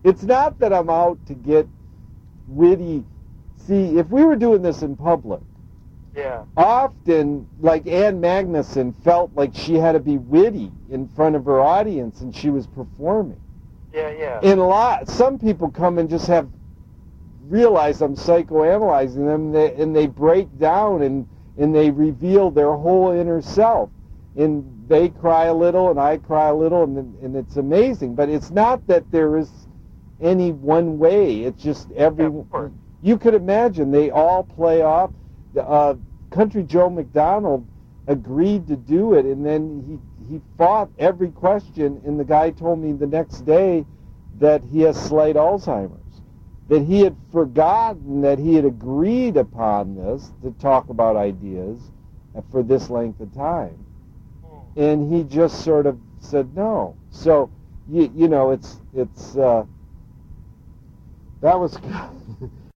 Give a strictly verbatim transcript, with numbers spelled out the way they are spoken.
it's not that I'm out to get witty. See, if we were doing this in public, yeah, often, like Ann Magnuson felt like she had to be witty in front of her audience, and she was performing. yeah, yeah. And a lot, some people come and just have realize I'm psychoanalyzing them, and they, and they break down and and they reveal their whole inner self, and they cry a little, and I cry a little, and and it's amazing. But it's not that there is any one way. It's just every. Yeah, of course. You could imagine they all play off. Uh, Country Joe McDonald agreed to do it, and then he he fought every question, and the guy told me the next day that he has slight Alzheimer's, that he had forgotten that he had agreed upon this to talk about ideas for this length of time, and he just sort of said no. So you you know it's it's uh, that was